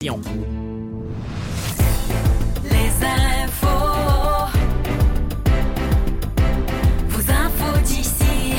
Les infos, vos infos d'ici.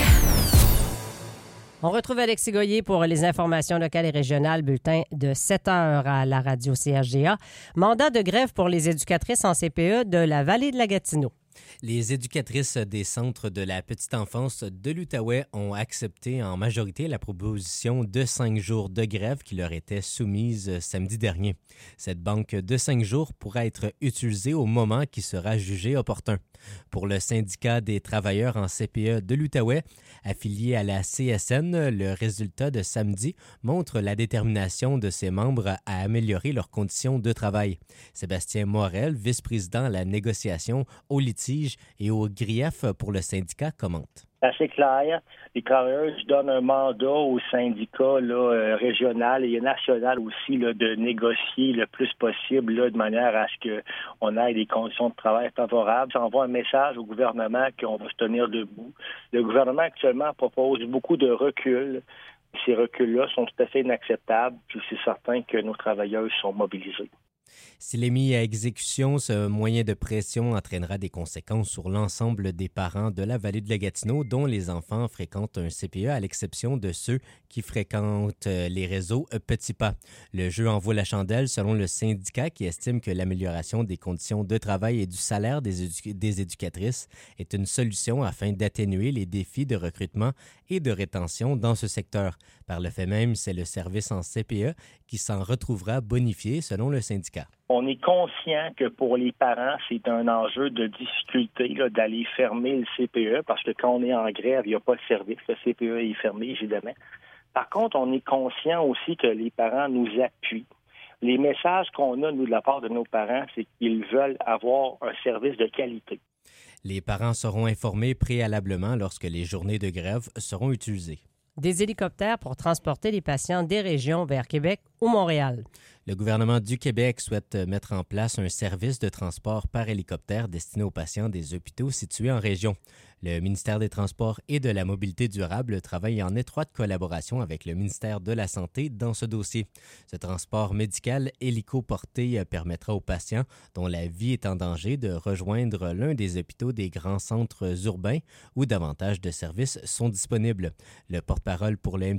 On retrouve Alexis Goyer pour les informations locales et régionales, bulletin de 7 heures à la radio CHGA. Mandat de grève pour les éducatrices en CPE de la vallée de la Gatineau. Les éducatrices des centres de la petite enfance de l'Outaouais ont accepté en majorité la proposition de 5 jours de grève qui leur était soumise samedi dernier. Cette banque de 5 jours pourra être utilisée au moment qui sera jugé opportun. Pour le syndicat des travailleurs en CPE de l'Outaouais, affilié à la CSN, le résultat de samedi montre la détermination de ses membres à améliorer leurs conditions de travail. Sébastien Morel, vice-président à la négociation, au litige et au grief pour le syndicat, commente. C'est assez clair. Les travailleurs donnent un mandat au syndicat régional et national aussi de négocier le plus possible de manière à ce qu'on ait des conditions de travail favorables. Ça envoie un message au gouvernement qu'on va se tenir debout. Le gouvernement actuellement propose beaucoup de reculs. Ces reculs-là sont tout à fait inacceptables, puis c'est certain que nos travailleurs sont mobilisés. S'il est mis à exécution, ce moyen de pression entraînera des conséquences sur l'ensemble des parents de la vallée de la Gatineau, dont les enfants fréquentent un CPE, à l'exception de ceux qui fréquentent les réseaux Petits Pas. Le jeu en vaut la chandelle selon le syndicat qui estime que l'amélioration des conditions de travail et du salaire des éducatrices est une solution afin d'atténuer les défis de recrutement et de rétention dans ce secteur. Par le fait même, c'est le service en CPE qui s'en retrouvera bonifié selon le syndicat. On est conscient que pour les parents, c'est un enjeu de difficulté d'aller fermer le CPE parce que quand on est en grève, il n'y a pas de service. Le CPE est fermé, évidemment. Par contre, on est conscient aussi que les parents nous appuient. Les messages qu'on a, nous, de la part de nos parents, c'est qu'ils veulent avoir un service de qualité. Les parents seront informés préalablement lorsque les journées de grève seront utilisées. Des hélicoptères pour transporter les patients des régions vers Québec ou Montréal. Le gouvernement du Québec souhaite mettre en place un service de transport par hélicoptère destiné aux patients des hôpitaux situés en région. Le ministère des Transports et de la Mobilité durable travaille en étroite collaboration avec le ministère de la Santé dans ce dossier. Ce transport médical hélicoporté permettra aux patients dont la vie est en danger de rejoindre l'un des hôpitaux des grands centres urbains où davantage de services sont disponibles. La porte-parole pour le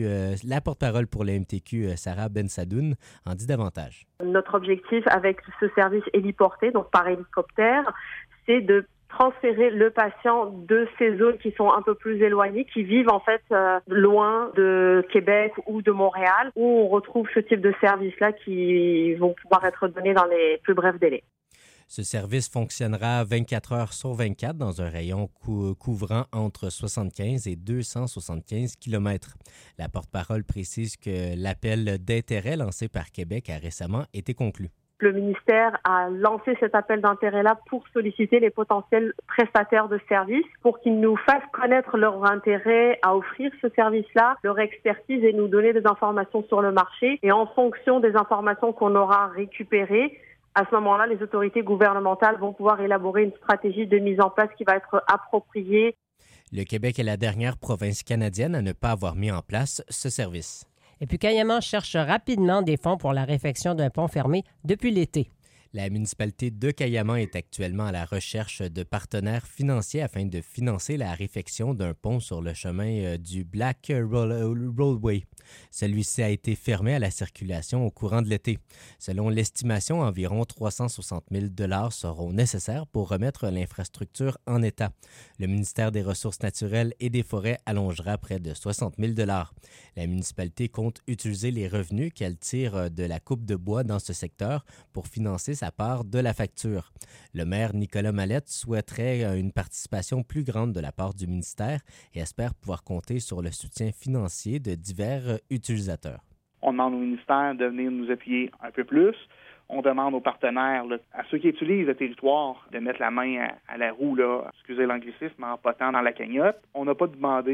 MTQ, Sarah Bensadoun, en dit davantage. Notre objectif avec ce service héliporté, donc par hélicoptère, c'est de transférer le patient de ces zones qui sont un peu plus éloignées, qui vivent en fait loin de Québec ou de Montréal, où on retrouve ce type de services-là qui vont pouvoir être donnés dans les plus brefs délais. Ce service fonctionnera 24 heures sur 24 dans un rayon couvrant entre 75 et 275 km. La porte-parole précise que l'appel d'intérêt lancé par Québec a récemment été conclu. Le ministère a lancé cet appel d'intérêt-là pour solliciter les potentiels prestataires de services pour qu'ils nous fassent connaître leur intérêt à offrir ce service-là, leur expertise et nous donner des informations sur le marché. Et en fonction des informations qu'on aura récupérées, à ce moment-là, les autorités gouvernementales vont pouvoir élaborer une stratégie de mise en place qui va être appropriée. Le Québec est la dernière province canadienne à ne pas avoir mis en place ce service. Et puis Cayamant cherche rapidement des fonds pour la réfection d'un pont fermé depuis l'été. La municipalité de Cayamant est actuellement à la recherche de partenaires financiers afin de financer la réfection d'un pont sur le chemin du Black Roadway. Celui-ci a été fermé à la circulation au courant de l'été. Selon l'estimation, environ 360 000 $ seront nécessaires pour remettre l'infrastructure en état. Le ministère des Ressources naturelles et des Forêts allongera près de 60 000 $. La municipalité compte utiliser les revenus qu'elle tire de la coupe de bois dans ce secteur pour financer sa part de la facture. Le maire Nicolas Mallette souhaiterait une participation plus grande de la part du ministère et espère pouvoir compter sur le soutien financier de divers utilisateurs. On demande au ministère de venir nous appuyer un peu plus. On demande aux partenaires, à ceux qui utilisent le territoire, de mettre la main à la roue, excusez l'anglicisme, en potant dans la cagnotte. On n'a pas demandé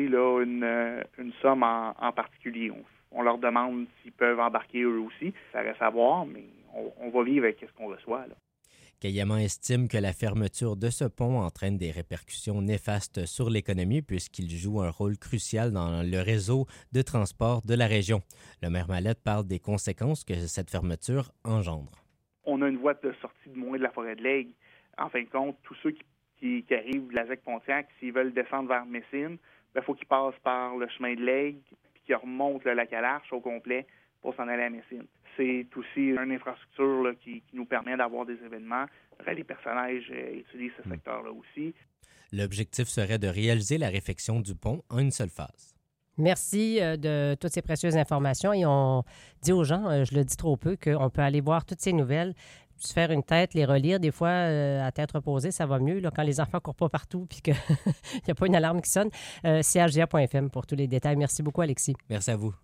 une somme en particulier. On leur demande s'ils peuvent embarquer eux aussi. Ça reste à voir, mais on va vivre avec ce qu'on reçoit. Caillaman estime que la fermeture de ce pont entraîne des répercussions néfastes sur l'économie puisqu'il joue un rôle crucial dans le réseau de transport de la région. Le maire Mallette parle des conséquences que cette fermeture engendre. On a une voie de sortie de moins de la forêt de l'Aigle. En fin de compte, tous ceux qui arrivent de la ZEC-Pontiac, s'ils veulent descendre vers Messine, il faut qu'ils passent par le chemin de l'Aigle puis qu'ils remontent le lac à l'Arche au complet pour s'en aller à Messine. C'est aussi une infrastructure là, qui nous permet d'avoir des événements. Les personnages utilisent ce secteur-là aussi. L'objectif serait de réaliser la réfection du pont en une seule phase. Merci de toutes ces précieuses informations. Et on dit aux gens, je le dis trop peu, qu'on peut aller voir toutes ces nouvelles, se faire une tête, les relire. Des fois, à tête reposée, ça va mieux là, quand les enfants ne courent pas partout et qu'il n'y a pas une alarme qui sonne. CHGA.fm pour tous les détails. Merci beaucoup, Alexis. Merci à vous.